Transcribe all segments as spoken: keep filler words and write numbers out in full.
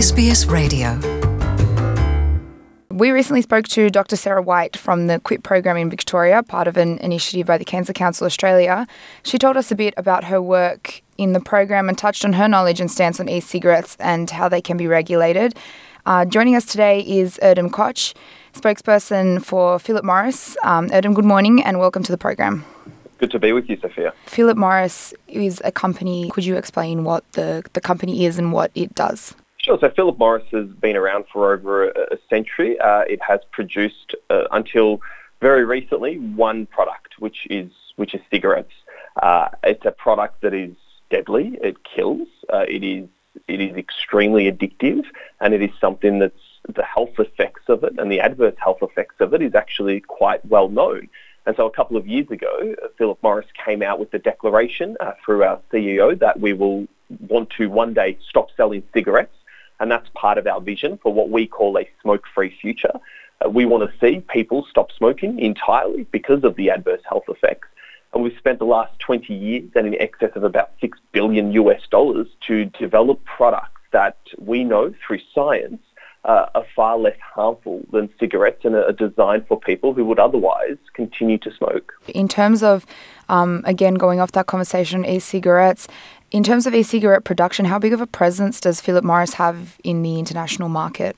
S B S Radio. We recently spoke to Doctor Sarah White from the Quit program in Victoria, part of an initiative by the Cancer Council Australia. She told us a bit about her work in the program and touched on her knowledge and stance on e-cigarettes and how they can be regulated. Uh, joining us today is Erdem Koch, spokesperson for Philip Morris. Um, Erdem, good morning and welcome to the program. Good to be with you, Sophia. Philip Morris is a company. Could you explain what the, the company is and what it does? Sure. So Philip Morris has been around for over a, a century. Uh, it has produced, uh, until very recently, one product, which is which is cigarettes. Uh, it's a product that is deadly. It kills. Uh, it is it is extremely addictive, and it is something that's the health effects of it and the adverse health effects of it is actually quite well known. And so a couple of years ago, Philip Morris came out with the declaration uh, through our C E O that we will want to one day stop selling cigarettes. And that's part of our vision for what we call a smoke-free future. Uh, we want to see people stop smoking entirely because of the adverse health effects. And we've spent the last twenty years and in excess of about six billion US dollars to develop products that we know through science uh, are far less harmful than cigarettes and are designed for people who would otherwise continue to smoke. In terms of, um, again, going off that conversation, e-cigarettes, in terms of e-cigarette production, how big of a presence does Philip Morris have in the international market?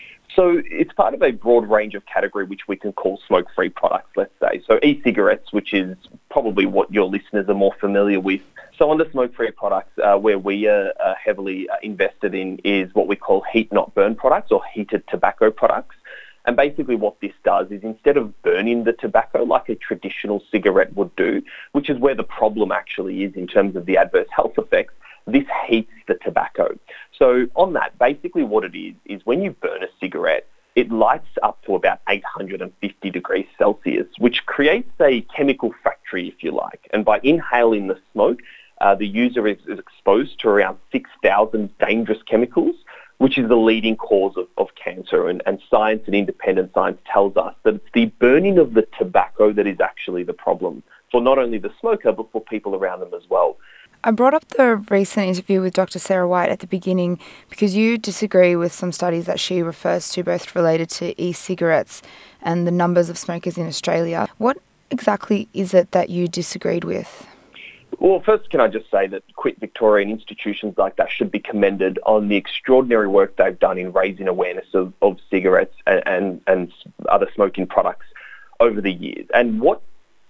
So it's part of a broad range of category which we can call smoke-free products, let's say. So e-cigarettes, which is probably what your listeners are more familiar with. So on the smoke-free products, uh, where we are uh, heavily uh, invested in is what we call heat not burn products or heated tobacco products. And basically what this does is instead of burning the tobacco like a traditional cigarette would do, which is where the problem actually is in terms of the adverse health effects, this heats the tobacco. So on that, basically what it is, is when you burn a cigarette, it lights up to about eight hundred fifty degrees Celsius, which creates a chemical factory, if you like. And by inhaling the smoke, uh, the user is, is exposed to around six thousand dangerous chemicals, which is the leading cause of, of cancer. And, and science and independent science tells us that it's the burning of the tobacco that is actually the problem for not only the smoker, but for people around them as well. I brought up the recent interview with Doctor Sarah White at the beginning because you disagree with some studies that she refers to, both related to e-cigarettes and the numbers of smokers in Australia. What exactly is it that you disagreed with? Well, first, can I just say that Quit Victoria and institutions like that should be commended on the extraordinary work they've done in raising awareness of, of cigarettes and, and, and other smoking products over the years. And what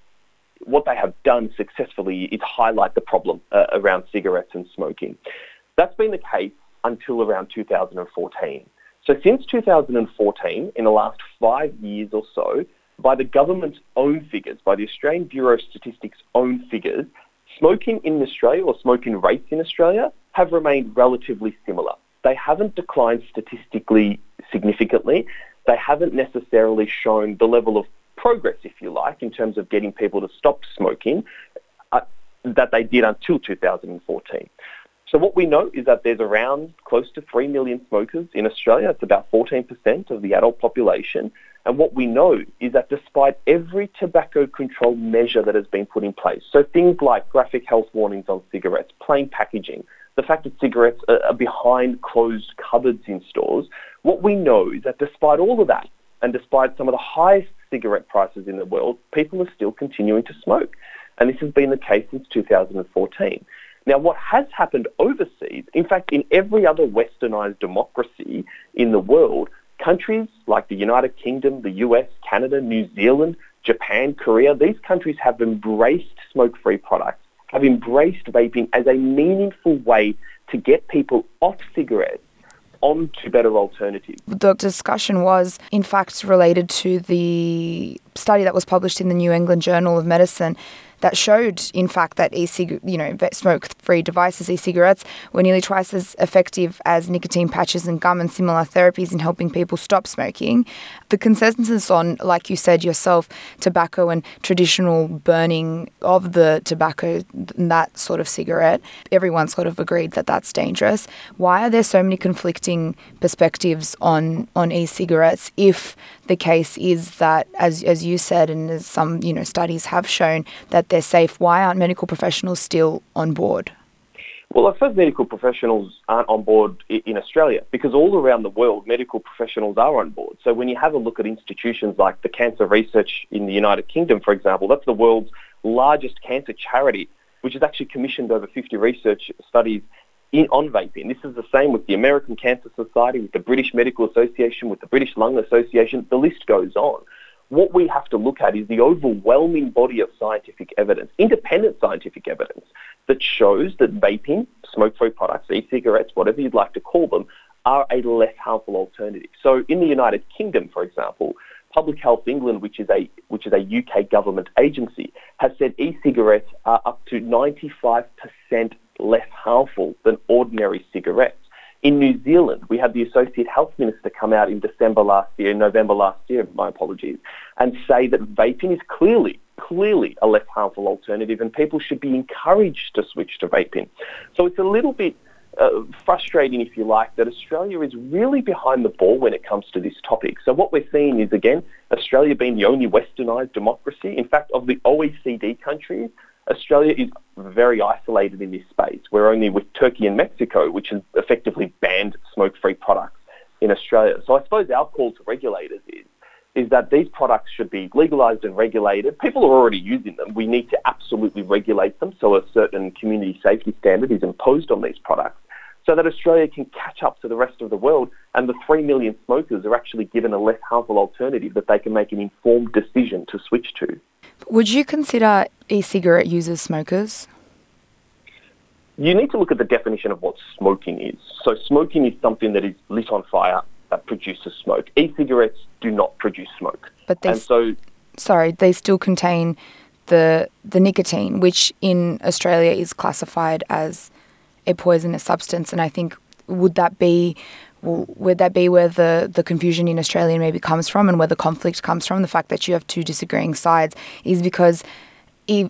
what they have done successfully is highlight the problem uh, around cigarettes and smoking. That's been the case until around two thousand fourteen. So since two thousand fourteen, in the last five years or so, by the government's own figures, by the Australian Bureau of Statistics' own figures, smoking in Australia or smoking rates in Australia have remained relatively similar. They haven't declined statistically significantly. They haven't necessarily shown the level of progress, if you like, in terms of getting people to stop smoking uh, that they did until two thousand fourteen. So what we know is that there's around close to three million smokers in Australia. It's about fourteen percent of the adult population. And what we know is that despite every tobacco control measure that has been put in place, so things like graphic health warnings on cigarettes, plain packaging, the fact that cigarettes are behind closed cupboards in stores, what we know is that despite all of that, and despite some of the highest cigarette prices in the world, people are still continuing to smoke. And this has been the case since two thousand fourteen. Now, what has happened overseas, in fact, in every other westernised democracy in the world, countries like the United Kingdom, the U S, Canada, New Zealand, Japan, Korea, these countries have embraced smoke-free products, have embraced vaping as a meaningful way to get people off cigarettes onto better alternatives. The discussion was, in fact, related to the study that was published in the New England Journal of Medicine that showed, in fact, that e-cig- you know, smoke-free devices, e-cigarettes, were nearly twice as effective as nicotine patches and gum and similar therapies in helping people stop smoking. The consensus on, like you said yourself, tobacco and traditional burning of the tobacco, that sort of cigarette, everyone sort of agreed that that's dangerous. Why are there so many conflicting perspectives on, on e-cigarettes if the case is that, as as you said, and as some you know studies have shown, that they're safe? Why aren't medical professionals still on board? Well, I suppose medical professionals aren't on board in Australia because all around the world, medical professionals are on board. So when you have a look at institutions like the Cancer Research in the United Kingdom, for example, that's the world's largest cancer charity, which has actually commissioned over fifty research studies in, on vaping. This is the same with the American Cancer Society, with the British Medical Association, with the British Lung Association. The list goes on. What we have to look at is the overwhelming body of scientific evidence, independent scientific evidence, that shows that vaping, smoke-free products, e-cigarettes, whatever you'd like to call them, are a less harmful alternative. So in the United Kingdom, for example, Public Health England, which is a which is a U K government agency, has said e-cigarettes are up to ninety-five percent less harmful than ordinary cigarettes. In New Zealand, we had the Associate Health Minister come out in December last year, November last year, my apologies, and say that vaping is clearly, clearly a less harmful alternative and people should be encouraged to switch to vaping. So it's a little bit uh, frustrating, if you like, that Australia is really behind the ball when it comes to this topic. So what we're seeing is, again, Australia being the only westernised democracy. In fact, of the O E C D countries, Australia is very isolated in this space. We're only with Turkey and Mexico, which has effectively banned smoke-free products in Australia. So I suppose our call to regulators is, is that these products should be legalised and regulated. People are already using them. We need to absolutely regulate them so a certain community safety standard is imposed on these products so that Australia can catch up to the rest of the world and the three million smokers are actually given a less harmful alternative that they can make an informed decision to switch to. Would you consider e-cigarette users smokers? You need to look at the definition of what smoking is. So smoking is something that is lit on fire that produces smoke. E-cigarettes do not produce smoke. But they, and so, sorry, they still contain the the nicotine, which in Australia is classified as a poisonous substance. And I think, would that be... Would that be where the, the confusion in Australia maybe comes from and where the conflict comes from? The fact that you have two disagreeing sides is because e-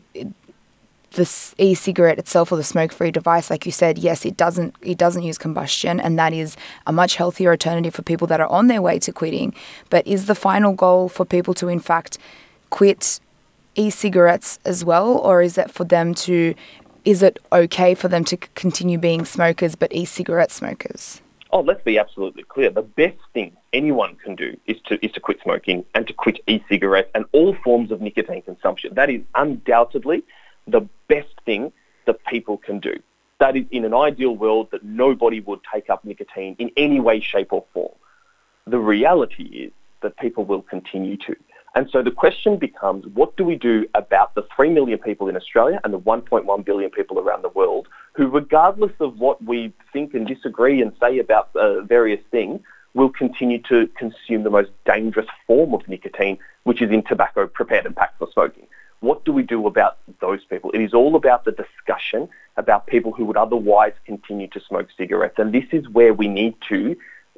the e-cigarette itself or the smoke-free device, like you said, yes, it doesn't it doesn't use combustion, and that is a much healthier alternative for people that are on their way to quitting. But is the final goal for people to, in fact, quit e-cigarettes as well, or is it for them to, is it okay for them to continue being smokers but e-cigarette smokers? Oh, let's be absolutely clear. The best thing anyone can do is to is to quit smoking and to quit e-cigarettes and all forms of nicotine consumption. That is undoubtedly the best thing that people can do. That is, in an ideal world, that nobody would take up nicotine in any way, shape or form. The reality is that people will continue to. And so the question becomes, what do we do about the three million people in Australia and the one point one billion people around the world who, regardless of what we think and disagree and say about uh, various things, will continue to consume the most dangerous form of nicotine, which is in tobacco prepared and packed for smoking? What do we do about those people? It is all about the discussion about people who would otherwise continue to smoke cigarettes. And this is where we need to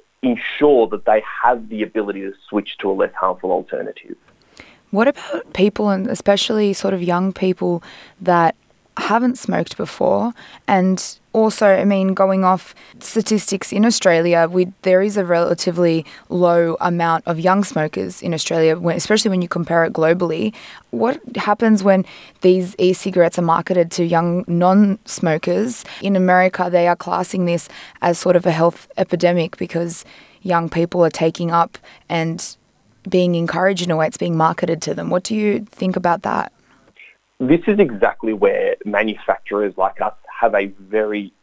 ensure that they have the ability to switch to a less harmful alternative. What about people, and especially sort of young people that haven't smoked before? And also, I mean, going off statistics in Australia, we there is a relatively low amount of young smokers in Australia, when, especially when you compare it globally. What happens when these e-cigarettes are marketed to young non-smokers? In America, they are classing this as sort of a health epidemic because young people are taking up and being encouraged in a way it's being marketed to them. What do you think about that? This is exactly where manufacturers like us have a very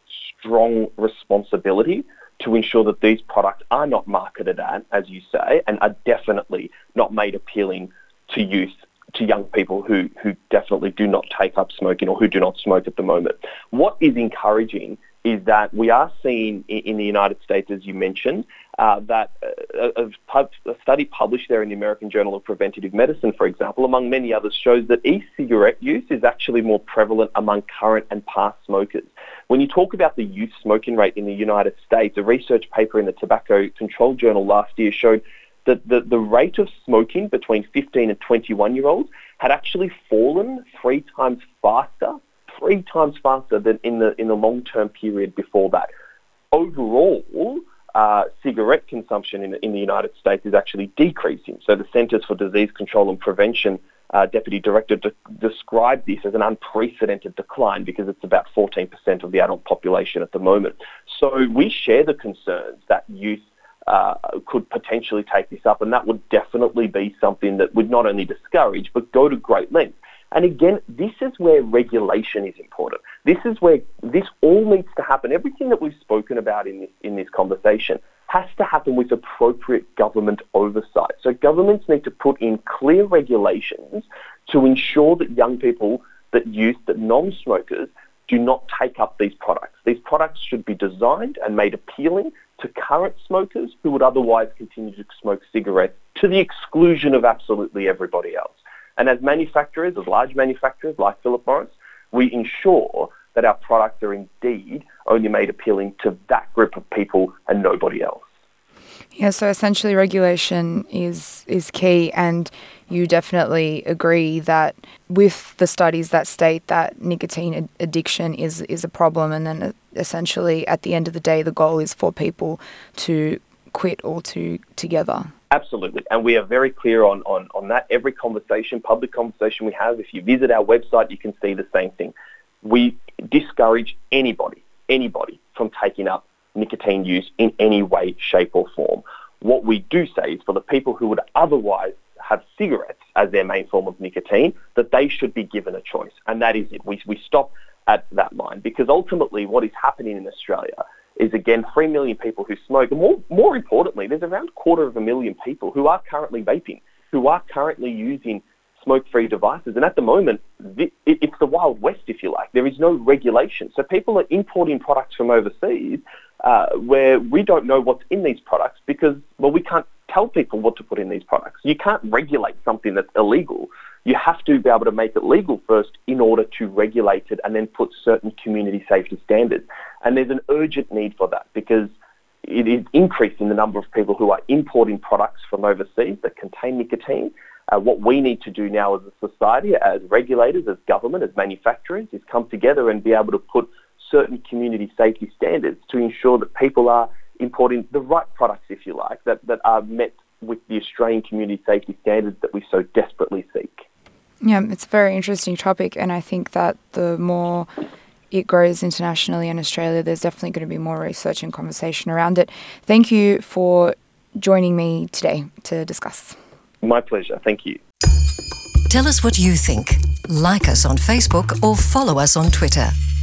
strong responsibility to ensure that these products are not marketed at, as you say, and are definitely not made appealing to youth, to young people who, who definitely do not take up smoking or who do not smoke at the moment. What is encouraging is that we are seeing in the United States, as you mentioned, uh, that a, a, a study published there in the American Journal of Preventative Medicine, for example, among many others, shows that e-cigarette use is actually more prevalent among current and past smokers. When you talk about the youth smoking rate in the United States, a research paper in the Tobacco Control Journal last year showed that the, the rate of smoking between fifteen and twenty-one-year-olds had actually fallen three times faster three times faster than in the in the long-term period before that. Overall, uh, cigarette consumption in, in the United States is actually decreasing. So the Centers for Disease Control and Prevention uh, Deputy Director de- described this as an unprecedented decline because it's about fourteen percent of the adult population at the moment. So we share the concerns that youth uh, could potentially take this up, and that would definitely be something that would not only discourage but go to great lengths. And again, this is where regulation is important. This is where this all needs to happen. Everything that we've spoken about in this in this conversation has to happen with appropriate government oversight. So governments need to put in clear regulations to ensure that young people, that youth, that non-smokers do not take up these products. These products should be designed and made appealing to current smokers who would otherwise continue to smoke cigarettes to the exclusion of absolutely everybody else. And as manufacturers, as large manufacturers like Philip Morris, we ensure that our products are indeed only made appealing to that group of people and nobody else. Yeah, so essentially regulation is is key, and you definitely agree that with the studies that state that nicotine ad- addiction is, is a problem, and then essentially at the end of the day the goal is for people to quit altogether. Absolutely. And we are very clear on, on, on that. Every conversation, public conversation we have, if you visit our website, you can see the same thing. We discourage anybody, anybody from taking up nicotine use in any way, shape or form. What we do say is for the people who would otherwise have cigarettes as their main form of nicotine, that they should be given a choice. And that is it. We, we stop at that line, because ultimately what is happening in Australia is, again, three million people who smoke. And more, more importantly, there's around a quarter of a million people who are currently vaping, who are currently using smoke-free devices. And at the moment, it's the Wild West, if you like. There is no regulation. So people are importing products from overseas uh, where we don't know what's in these products because, well, we can't tell people what to put in these products. You can't regulate something that's illegal. You have to be able to make it legal first in order to regulate it and then put certain community safety standards. And there's an urgent need for that because it is increasing the number of people who are importing products from overseas that contain nicotine. Uh, what we need to do now as a society, as regulators, as government, as manufacturers, is come together and be able to put certain community safety standards to ensure that people are importing the right products, if you like, that, that are met with the Australian community safety standards that we so desperately seek. Yeah, it's a very interesting topic, and I think that the more it grows internationally in Australia, there's definitely going to be more research and conversation around it. Thank you for joining me today to discuss. My pleasure. Thank you. Tell us what you think. Like us on Facebook or follow us on Twitter.